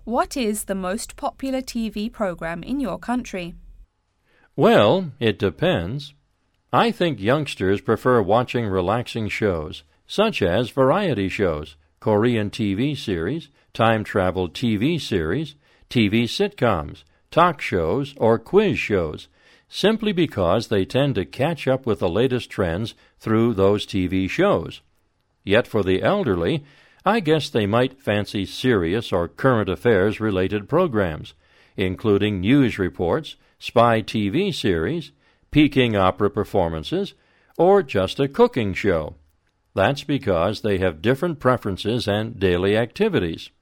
What is the most popular TV program in your country? Well, it depends. I think youngsters prefer watching relaxing shows, such as variety shows, Korean TV series, time travel TV series, TV sitcoms, talk shows, or quiz shows, simply because they tend to catch up with the latest trends through those TV shows. Yet for the elderly, I guess they might fancy serious or current affairs-related programs, including news reports, spy TV series, Peking opera performances, or just a cooking show. That's because they have different preferences and daily activities.